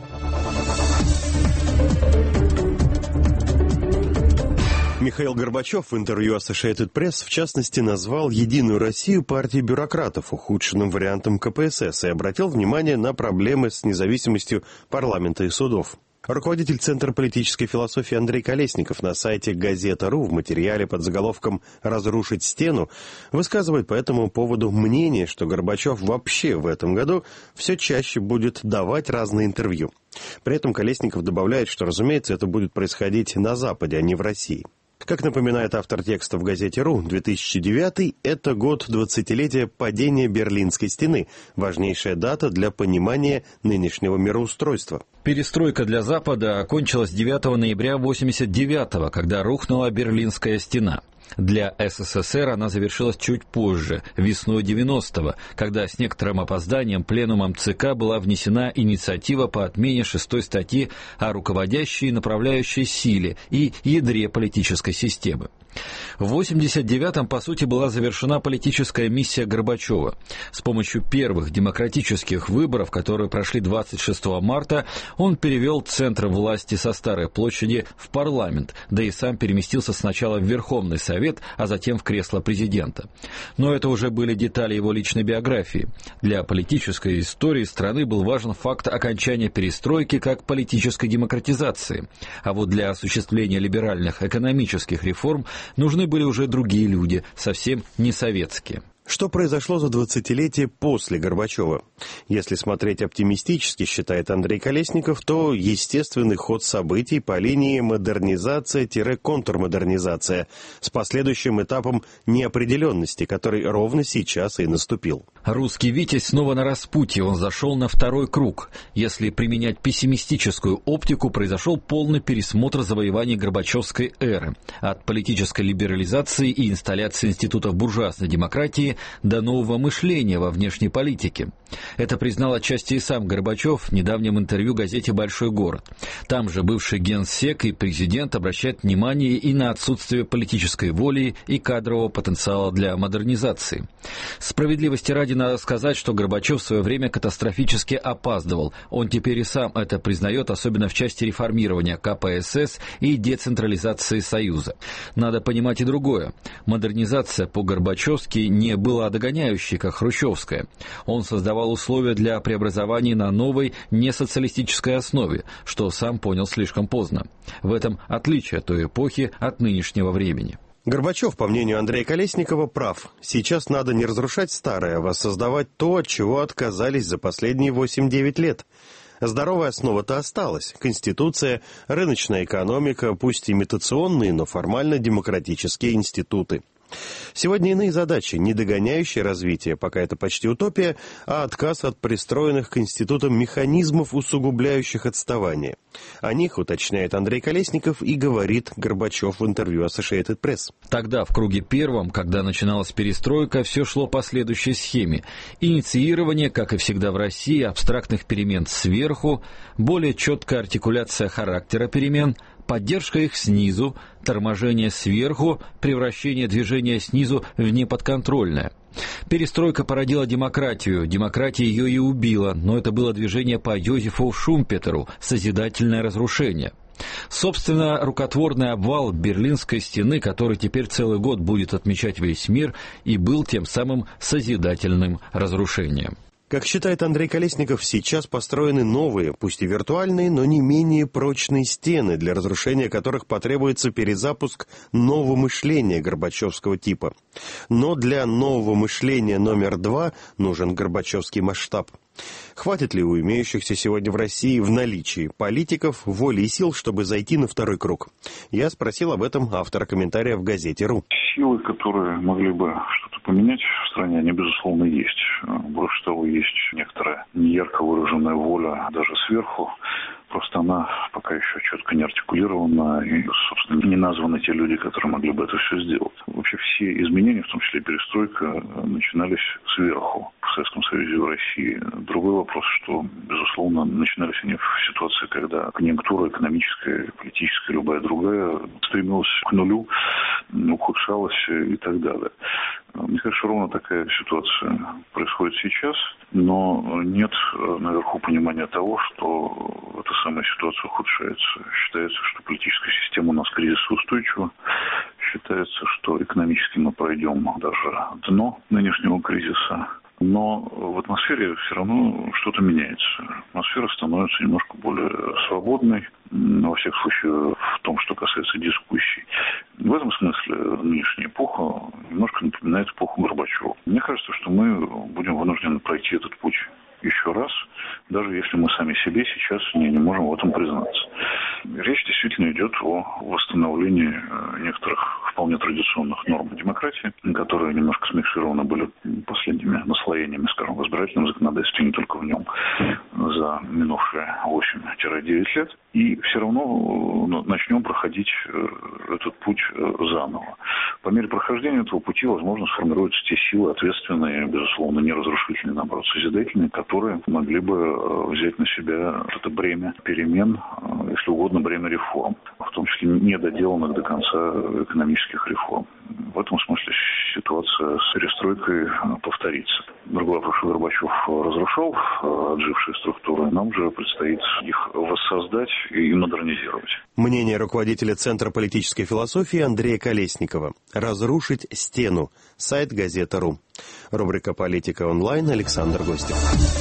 Михаил Горбачев в интервью Associated Press в частности назвал «Единую Россию» партией бюрократов, ухудшенным вариантом ка пэ эс эс, и обратил внимание на проблемы с независимостью парламента и судов. Руководитель Центра политической философии Андрей Колесников на сайте газета.ру в материале под заголовком «Разрушить стену» высказывает по этому поводу мнение, что Горбачев вообще в этом году все чаще будет давать разные интервью. При этом Колесников добавляет, что, разумеется, это будет происходить на Западе, а не в России. Как напоминает автор текста в газете.ру, две тысячи девятый – это год двадцатилетия падения Берлинской стены, важнейшая дата для понимания нынешнего мироустройства. Перестройка для Запада окончилась девятого ноября восемьдесят девятого, когда рухнула Берлинская стена. Для эс эс эс эр она завершилась чуть позже, весной девяностого, когда с некоторым опозданием пленумом ЦК была внесена инициатива по отмене шестой статьи о руководящей и направляющей силе и ядре политической системы. В восемьдесят девятом, по сути, была завершена политическая миссия Горбачева. С помощью первых демократических выборов, которые прошли двадцать шестого марта, он перевел центр власти со Старой площади в парламент, да и сам переместился сначала в Верховный Совет, а затем в кресло президента. Но это уже были детали его личной биографии. Для политической истории страны был важен факт окончания перестройки как политической демократизации. А вот для осуществления либеральных экономических реформ нужны были уже другие люди, совсем не советские. Что произошло за двадцатилетие после Горбачева? Если смотреть оптимистически, считает Андрей Колесников, то естественный ход событий по линии модернизация-контрмодернизация с последующим этапом неопределенности, который ровно сейчас и наступил. Русский Витязь снова на распутье, он зашел на второй круг. Если применять пессимистическую оптику, произошел полный пересмотр завоеваний Горбачевской эры. От политической либерализации и инсталляции институтов буржуазной демократии времени до нового мышления во внешней политике. Это признал отчасти и сам Горбачев в недавнем интервью газете «Большой город». Там же бывший генсек и президент обращают внимание и на отсутствие политической воли и кадрового потенциала для модернизации. Справедливости ради надо сказать, что Горбачев в свое время катастрофически опаздывал. Он теперь и сам это признает, особенно в части реформирования ка пэ эс эс и децентрализации Союза. Надо понимать и другое. Модернизация по-горбачевски не была догоняющей, как хрущевская. Он создавал условия для преобразований на новой несоциалистической основе, что сам понял слишком поздно. В этом отличие той эпохи от нынешнего времени. Горбачев, по мнению Андрея Колесникова, прав. Сейчас надо не разрушать старое, а воссоздавать то, от чего отказались за последние восемь-девять лет. Здоровая основа-то осталась. Конституция, рыночная экономика, пусть имитационные, но формально демократические институты. Сегодня иные задачи, не догоняющие развитие, пока это почти утопия, а отказ от пристроенных к институтам механизмов, усугубляющих отставание. О них уточняет Андрей Колесников и говорит Горбачев в интервью Associated Press. Тогда, в круге первом, когда начиналась перестройка, все шло по следующей схеме. Инициирование, как и всегда в России, абстрактных перемен сверху, более четкая артикуляция характера перемен, поддержка их снизу, торможение сверху, превращение движения снизу в неподконтрольное. Перестройка породила демократию, демократия ее и убила, но это было движение по Йозефу Шумпетеру, созидательное разрушение. Собственно, рукотворный обвал Берлинской стены, который теперь целый год будет отмечать весь мир, и был тем самым созидательным разрушением. Как считает Андрей Колесников, сейчас построены новые, пусть и виртуальные, но не менее прочные стены, для разрушения которых потребуется перезапуск нового мышления горбачевского типа. Но для нового мышления номер два нужен горбачевский масштаб. Хватит ли у имеющихся сегодня в России в наличии политиков воли и сил, чтобы зайти на второй круг? Я спросил об этом автора комментария в газете «Ру». Силы, которые могли бы что-то поменять в стране, они, безусловно, есть. Больше того, есть некоторая неярко выраженная воля даже сверху. Просто она пока еще четко не артикулирована, и, собственно, не названы те люди, которые могли бы это все сделать. Вообще все изменения, в том числе и перестройка, начинались сверху в Советском Союзе и в России. Другой вопрос, что, безусловно, начинались они в ситуации, когда конъюнктура экономическая, политическая, любая другая, стремилась к нулю, ухудшалась и так далее. Мне кажется, ровно такая ситуация происходит сейчас, но нет наверху понимания того, что эта самая ситуация ухудшается. Считается, что политическая система у нас кризисоустойчива. Считается, что экономически мы пройдем даже дно нынешнего кризиса. Но в атмосфере все равно что-то меняется. Атмосфера становится немножко более свободной, во всех случаях в том, что касается дискуссий. В этом смысле нынешняя эпоха немножко напоминает эпоху Горбачева. Мне кажется, что мы будем вынуждены пройти этот путь еще раз, даже если мы сами себе сейчас не, не можем в этом признаться. Речь действительно идет о восстановлении некоторых вполне традиционных норм демократии, которые немножко смикшированы были последними наслоениями, скажем, в избирательном законодательстве, не только в нем, за минувшие восемь-девять лет. И все равно начнем проходить этот путь заново. По мере прохождения этого пути, возможно, сформируются те силы ответственные, безусловно, не разрушительные, наоборот, созидательные, которые могли бы взять на себя это бремя перемен, если угодно, бремя реформ, в том числе недоделанных до конца экономических реформ. В этом смысле ситуация с перестройкой повторится. Другой вопрос, что Горбачев разрушал отжившие структуры, нам же предстоит их воссоздать и модернизировать. Мнение руководителя Центра политической философии Андрея Колесникова. Разрушить стену. Сайт газета .ру. Рубрика «Политика онлайн», Александр Гостев.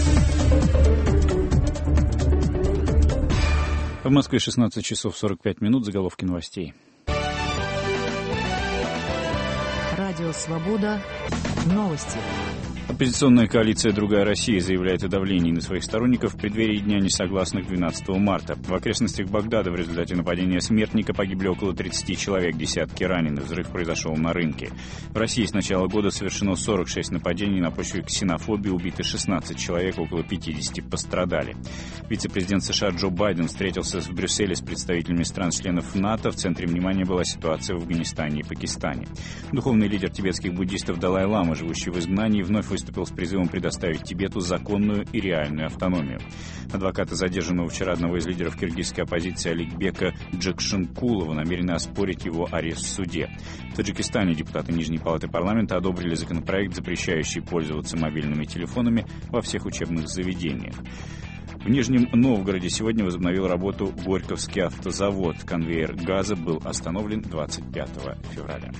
В Москве шестнадцать часов сорок пять минут. Заголовки новостей. Радио «Свобода». Новости. Оппозиционная коалиция «Другая Россия» заявляет о давлении на своих сторонников в преддверии Дня несогласных двенадцатого марта. В окрестностях Багдада в результате нападения смертника погибли около тридцати человек, десятки ранены. Взрыв произошел на рынке. В России с начала года совершено сорок шесть нападений на почве ксенофобии, убиты шестнадцать человек, около пятидесяти пострадали. Вице-президент США Джо Байден встретился в Брюсселе с представителями стран-членов НАТО. В центре внимания была ситуация в Афганистане и Пакистане. Духовный лидер тибетских буддистов Далай-лама, живущий в изгнании, вновь выступил с призывом предоставить Тибету законную и реальную автономию. Адвокаты задержанного вчера одного из лидеров киргизской оппозиции Аликбека Джекшенкулова намерены оспорить его арест в суде. В Таджикистане депутаты Нижней палаты парламента одобрили законопроект, запрещающий пользоваться мобильными телефонами во всех учебных заведениях. В Нижнем Новгороде сегодня возобновил работу Горьковский автозавод. Конвейер газа был остановлен двадцать пятого февраля.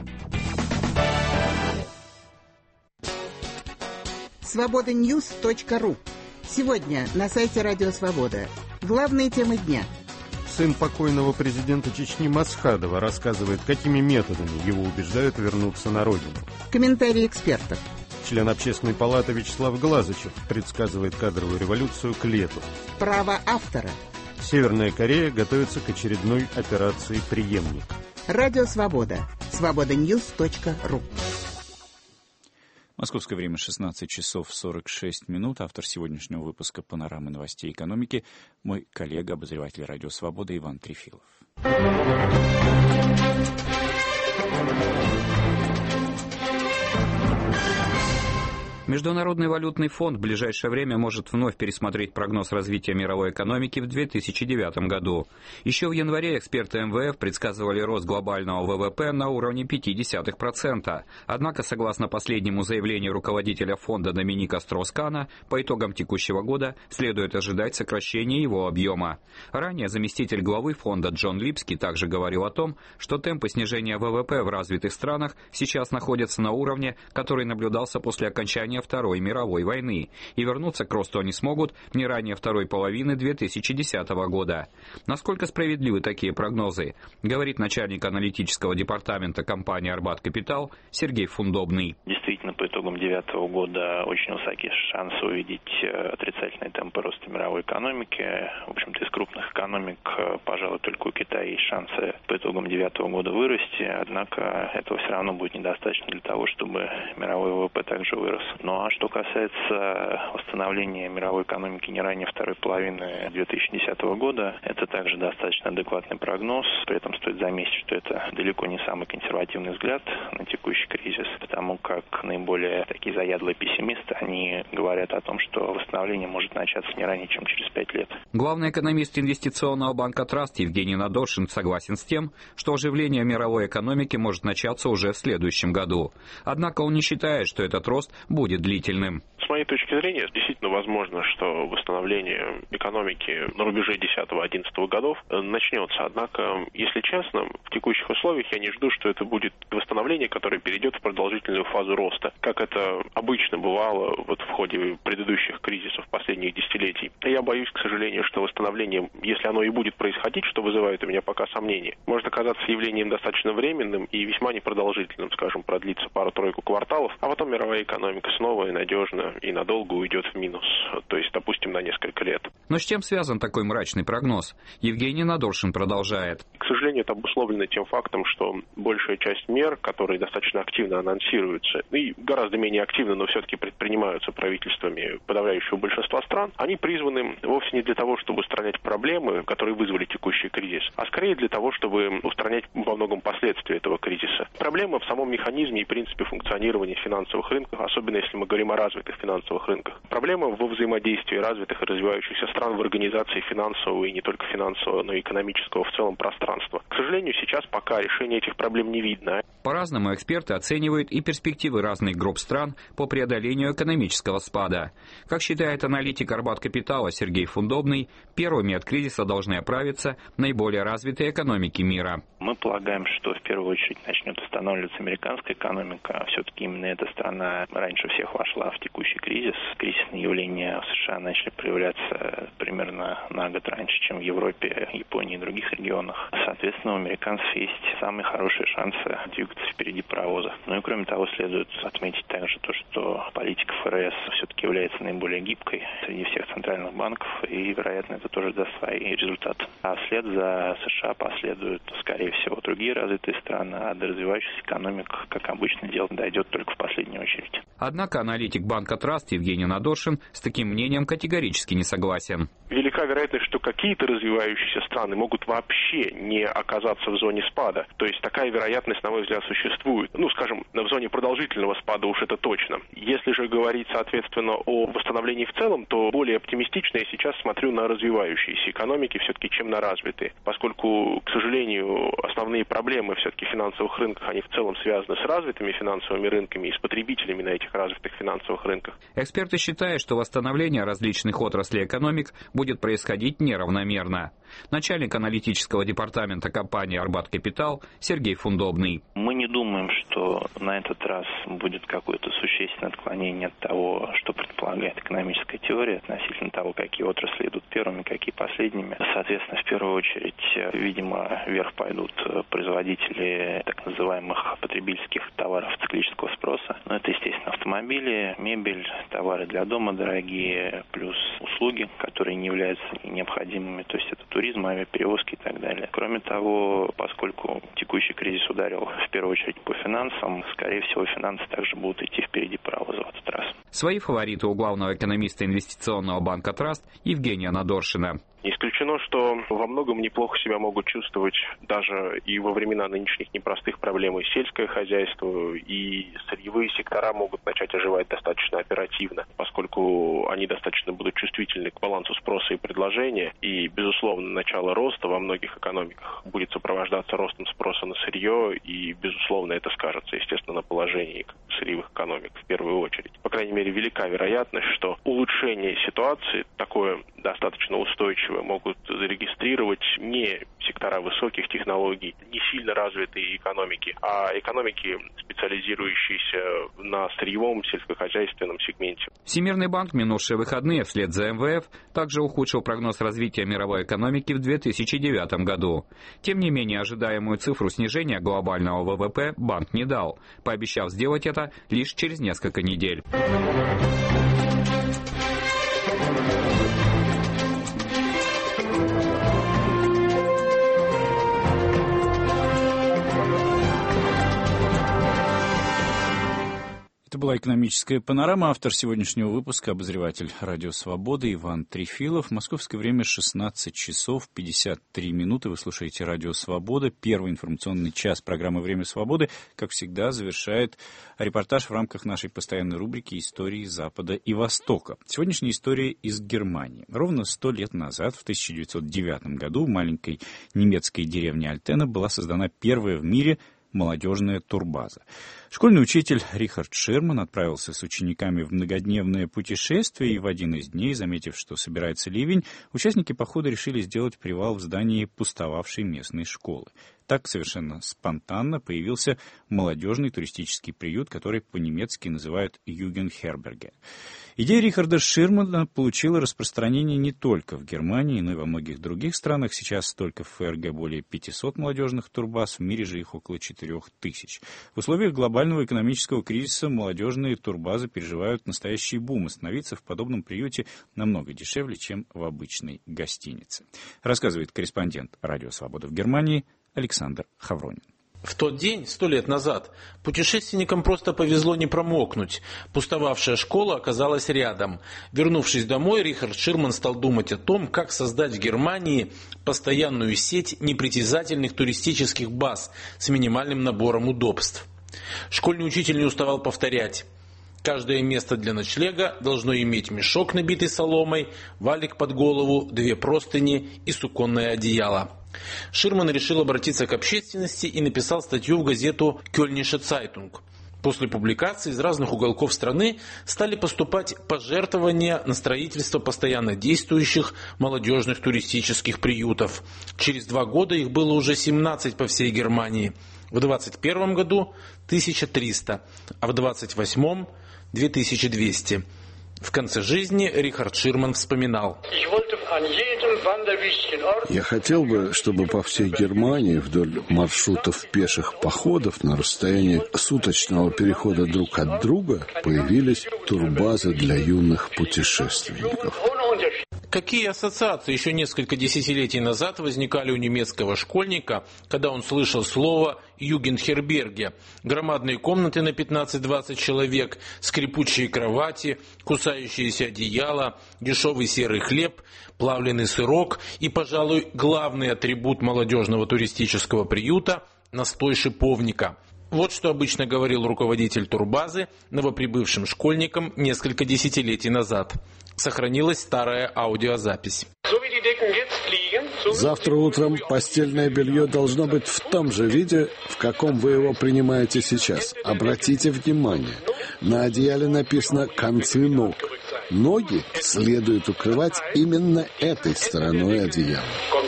свобода ньюс точка ру. Сегодня на сайте Радио Свобода. Главные темы дня. Сын покойного президента Чечни Масхадова рассказывает, какими методами его убеждают вернуться на родину. Комментарии экспертов. Член Общественной палаты Вячеслав Глазычев предсказывает кадровую революцию к лету. Право автора. Северная Корея готовится к очередной операции «Преемник». Радио Свобода. свобода ньюс точка ру. Московское время шестнадцать часов сорок шесть минут. Автор сегодняшнего выпуска «Панорамы новостей экономики» мой коллега, обозреватель «Радио Свобода» Иван Трефилов. Международный валютный фонд в ближайшее время может вновь пересмотреть прогноз развития мировой экономики в две тысячи девятом году. Еще в январе эксперты эм вэ эф предсказывали рост глобального вэ вэ пэ на уровне ноль целых пять десятых процента. Однако, согласно последнему заявлению руководителя фонда Доминика Строскана, по итогам текущего года следует ожидать сокращения его объема. Ранее заместитель главы фонда Джон Липский также говорил о том, что темпы снижения вэ вэ пэ в развитых странах сейчас находятся на уровне, который наблюдался после окончания Второй мировой войны, и вернуться к росту они смогут не ранее второй половины две тысячи десятого года. Насколько справедливы такие прогнозы, говорит начальник аналитического департамента компании «Арбат Капитал» Сергей Фундобный. Действительно, по итогам две тысячи девятого года очень высокие шансы увидеть отрицательные темпы роста мировой экономики. В общем-то, из крупных экономик, пожалуй, только у Китая есть шансы по итогам две тысячи девятого года вырасти, однако этого все равно будет недостаточно для того, чтобы мировой вэ вэ пэ также вырос. Ну а что касается восстановления мировой экономики не ранее второй половины две тысячи десятого года, это также достаточно адекватный прогноз. При этом стоит заметить, что это далеко не самый консервативный взгляд на текущий кризис, потому как наиболее такие заядлые пессимисты, они говорят о том, что восстановление может начаться не ранее, чем через пять лет. Главный экономист инвестиционного банка Траст Евгений Надоршин согласен с тем, что оживление мировой экономики может начаться уже в следующем году. Однако он не считает, что этот рост будет длительным. С моей точки зрения, действительно возможно, что восстановление экономики на рубеже десятого-одиннадцатого годов начнется. Однако, если честно, в текущих условиях я не жду, что это будет восстановление, которое перейдет в продолжительную фазу роста, как это обычно бывало вот в ходе предыдущих кризисов последних десятилетий. Я боюсь, к сожалению, что восстановление, если оно и будет происходить, что вызывает у меня пока сомнения, может оказаться явлением достаточно временным и весьма непродолжительным, скажем, продлиться пару-тройку кварталов, а потом мировая экономика снова и надежно и надолго уйдет в минус, то есть, допустим, на несколько лет. Но с чем связан такой мрачный прогноз? Евгений Надоршин продолжает. К сожалению, это обусловлено тем фактом, что большая часть мер, которые достаточно активно анонсируются, и гораздо менее активно, но все-таки предпринимаются правительствами подавляющего большинства стран, они призваны вовсе не для того, чтобы устранять проблемы, которые вызвали текущий кризис, а скорее для того, чтобы устранять во многом последствия этого кризиса. Проблема в самом механизме и принципе функционирования финансовых рынков, особенно если мы говорим о развитых финансовых рынках. Проблема во взаимодействии развитых и развивающихся стран в организации финансового и не только финансового, но и экономического в целом пространства. К сожалению, сейчас пока решения этих проблем не видно. По-разному эксперты оценивают и перспективы разных групп стран по преодолению экономического спада. Как считает аналитик Арбат Капитала Сергей Фундобный, первыми от кризиса должны оправиться наиболее развитые экономики мира. Мы полагаем, что в первую очередь начнет восстанавливаться американская экономика. Все-таки именно эта страна раньше всех которых вошла в текущий кризис. Кризисные явления в США начали проявляться примерно на год раньше, чем в Европе, Японии и других регионах. Соответственно, у американцев есть самые хорошие шансы двигаться впереди паровоза. Ну и кроме того, следует отметить также то, что политика ФРС все-таки является наиболее гибкой среди всех центральных банков, и, вероятно, это тоже даст свои результаты. А вслед за США последуют, скорее всего, другие развитые страны, а до развивающихся экономик, как обычно, дело дойдет только в последнюю очередь. Однако аналитик банка Траст Евгений Надоршин с таким мнением категорически не согласен. Велика вероятность, что какие-то развивающиеся страны могут вообще не оказаться в зоне спада. То есть такая вероятность, на мой взгляд, существует. Ну, скажем, в зоне продолжительного спада уж это точно. Если же говорить, соответственно, о восстановлении в целом, то более оптимистично я сейчас смотрю на развивающиеся экономики все-таки, чем на развитые. Поскольку, к сожалению, основные проблемы все-таки в финансовых рынках, они в целом связаны с развитыми финансовыми рынками и с потребителями на этих развитых финансовых рынках. Эксперты считают, что восстановление различных отраслей экономик будет происходить неравномерно. Начальник аналитического департамента компании «Арбат Капитал» Сергей Фундобный. Мы не думаем, что на этот раз будет какое-то существенное отклонение от того, что предполагает экономическая теория относительно того, какие отрасли идут первыми, какие последними. Соответственно, в первую очередь, видимо, вверх пойдут производители так называемых потребительских товаров циклического спроса. Но это, естественно, автомобили, мебель, товары для дома дорогие, плюс услуги, которые не являются необходимыми, то есть это туризм, авиаперевозки и так далее. Кроме того, поскольку текущий кризис ударил в первую очередь по финансам, скорее всего, финансы также будут идти впереди паровоза в этот раз. Свои фавориты у главного экономиста инвестиционного банка Траст Евгения Надоршина. Не исключено, что во многом неплохо себя могут чувствовать даже и во времена нынешних непростых проблем и сельское хозяйство, и сырьевые сектора могут начать оживать достаточно оперативно, поскольку они достаточно будут чувствительны к балансу спроса и предложения, и, безусловно, начало роста во многих экономиках будет сопровождаться ростом спроса на сырье, и, безусловно, это скажется, естественно, на положении сырьевых экономик в первую очередь. По крайней мере, велика вероятность, что улучшение ситуации, такое достаточно устойчивое, могут зарегистрировать не сектора высоких технологий, не сильно развитые экономики, а экономики, специализирующиеся на сырьевом сельскохозяйственном сегменте. Всемирный банк в минувшие выходные вслед за эм вэ эф также ухудшил прогноз развития мировой экономики в две тысячи девятом году. Тем не менее, ожидаемую цифру снижения глобального вэ вэ пэ банк не дал, пообещав сделать это лишь через несколько недель. Это была «Экономическая панорама». Автор сегодняшнего выпуска — обозреватель «Радио Свобода» Иван Трефилов. Московское время шестнадцать часов пятьдесят три минуты. Вы слушаете «Радио Свобода». Первый информационный час программы «Время свободы», как всегда, завершает репортаж в рамках нашей постоянной рубрики «Истории Запада и Востока». Сегодняшняя история из Германии. Ровно сто лет назад, в тысяча девятьсот девятом году, в маленькой немецкой деревне Альтена была создана первая в мире молодежная турбаза. Школьный учитель Рихард Ширман отправился с учениками в многодневное путешествие, и в один из дней, заметив, что собирается ливень, участники похода решили сделать привал в здании пустовавшей местной школы. Так совершенно спонтанно появился молодежный туристический приют, который по-немецки называют «Югенхерберге». Идея Рихарда Ширмана получила распространение не только в Германии, но и во многих других странах. Сейчас только в эф эр гэ более пятисот молодежных турбаз, в мире же их около четырех тысяч. В условиях глобального экономического кризиса молодежные турбазы переживают настоящий бум. Остановиться в подобном приюте намного дешевле, чем в обычной гостинице. Рассказывает корреспондент «Радио Свобода» в Германии Александр Хавронин. В тот день, сто лет назад, путешественникам просто повезло не промокнуть. Пустовавшая школа оказалась рядом. Вернувшись домой, Рихард Ширман стал думать о том, как создать в Германии постоянную сеть непритязательных туристических баз с минимальным набором удобств. Школьный учитель не уставал повторять: каждое место для ночлега должно иметь мешок, набитый соломой, валик под голову, две простыни и суконное одеяло. Ширман решил обратиться к общественности и написал статью в газету «Кёльнисche Zeitung». После публикации из разных уголков страны стали поступать пожертвования на строительство постоянно действующих молодежных туристических приютов. Через два года их было уже семнадцать по всей Германии. В двадцать первом году тысяча триста, а в двадцать восьмом две тысячи двести. В конце жизни Рихард Ширман вспоминал: «Я хотел бы, чтобы по всей Германии вдоль маршрутов пеших походов на расстоянии суточного перехода друг от друга появились турбазы для юных путешественников». Какие ассоциации еще несколько десятилетий назад возникали у немецкого школьника, когда он слышал слово «югендхерберге»? Громадные комнаты на пятнадцать-двадцать человек, скрипучие кровати, кусающиеся одеяла, дешевый серый хлеб, плавленый сырок и, пожалуй, главный атрибут молодежного туристического приюта – настой шиповника. Вот что обычно говорил руководитель турбазы новоприбывшим школьникам несколько десятилетий назад. Сохранилась старая аудиозапись. Завтра утром постельное белье должно быть в том же виде, в каком вы его принимаете сейчас. Обратите внимание, на одеяле написано «концы ног». Ноги следует укрывать именно этой стороной одеяла.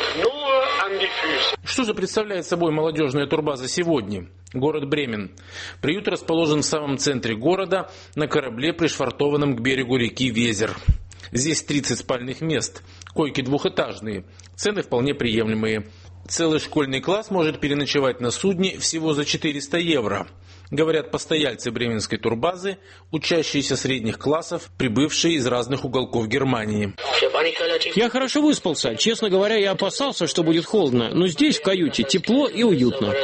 Что же представляет собой молодежная турбаза сегодня? Город Бремен. Приют расположен в самом центре города, на корабле, пришвартованном к берегу реки Везер. Здесь тридцать спальных мест, койки двухэтажные, цены вполне приемлемые. Целый школьный класс может переночевать на судне всего за четыреста евро. Говорят постояльцы бременской турбазы, учащиеся средних классов, прибывшие из разных уголков Германии. Я хорошо выспался. Честно говоря, я опасался, что будет холодно. Но здесь, в каюте, тепло и уютно.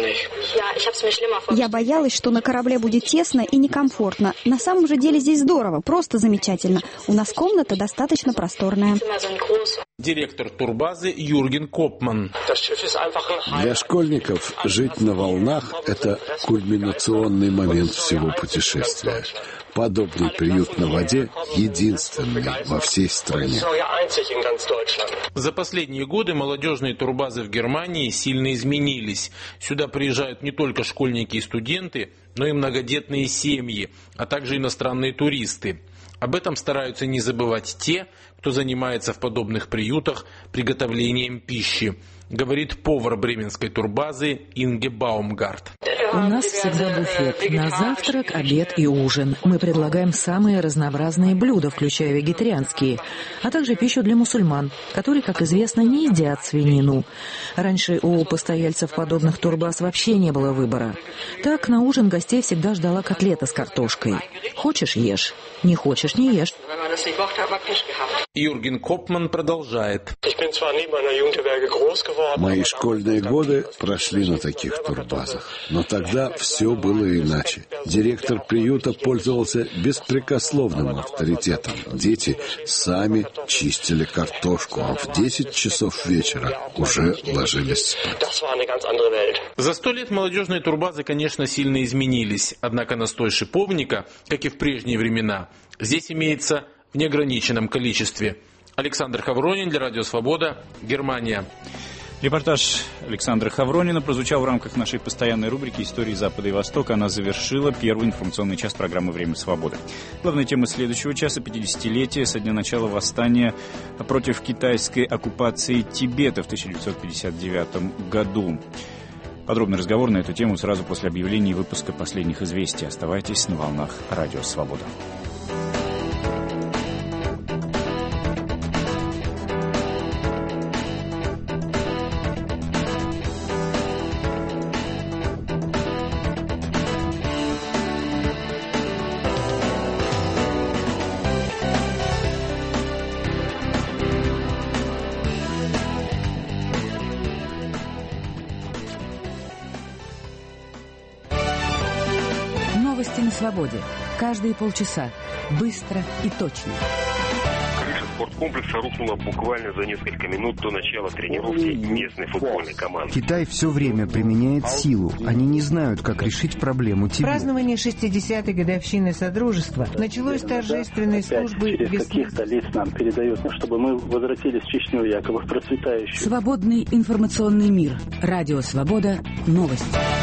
Я боялась, что на корабле будет тесно и некомфортно. На самом же деле здесь здорово, просто замечательно. У нас комната достаточно просторная. Директор турбазы Юрген Копман. Для школьников жить на волнах – это кульминационный момент всего путешествия. Подобный приют на воде единственный во всей стране. За последние годы молодежные турбазы в Германии сильно изменились. Сюда приезжают не только школьники и студенты, но и многодетные семьи, а также иностранные туристы. Об этом стараются не забывать те, кто занимается в подобных приютах приготовлением пищи, говорит повар бременской турбазы Инге Баумгарт. У нас всегда буфет. На завтрак, обед и ужин. Мы предлагаем самые разнообразные блюда, включая вегетарианские, а также пищу для мусульман, которые, как известно, не едят свинину. Раньше у постояльцев подобных турбаз вообще не было выбора. Так, на ужин гостей всегда ждала котлета с картошкой. Хочешь – ешь, не хочешь – не ешь. Юрген Копман продолжает. Мои школьные годы прошли на таких турбазах. Но тогда все было иначе. Директор приюта пользовался беспрекословным авторитетом. Дети сами чистили картошку, а в десять часов вечера уже ложились спать. За сто лет молодежные турбазы, конечно, сильно изменились. Однако настой шиповника, как и в прежние времена, здесь имеется в неограниченном количестве. Александр Хавронин для Радио Свобода, Германия. Репортаж Александра Хавронина прозвучал в рамках нашей постоянной рубрики «Истории Запада и Востока». Она завершила первый информационный час программы «Время свободы». Главная тема следующего часа – пятидесятилетие со дня начала восстания против китайской оккупации Тибета в тысяча девятьсот пятьдесят девятом году. Подробный разговор на эту тему сразу после объявления и выпуска последних известий. Оставайтесь на волнах Радио Свобода. Новости на свободе. Каждые полчаса. Быстро и точно. Крыша спорткомплекса рухнула буквально за несколько минут до начала тренировки местной футбольной команды. Китай все время применяет силу. Они не знают, как решить проблему Тибета. Празднование шестидесятой годовщины Содружества началось с торжественной службы через каких-то лиц нам передают, чтобы мы возвратились в Чечню, якобы в процветающую. Свободный информационный мир. Радио Свобода. Новости.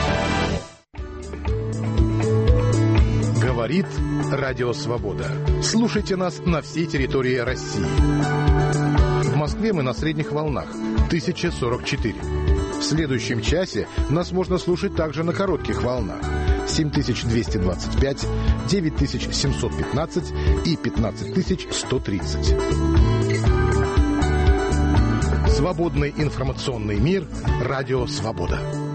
Говорит Радио Свобода. Слушайте нас на всей территории России. В Москве мы на средних волнах тысяча сорок четыре. В следующем часе нас можно слушать также на коротких волнах семь тысяч двести двадцать пять, девять тысяч семьсот пятнадцать и пятнадцать тысяч сто тридцать. Свободный информационный мир. Радио «Свобода».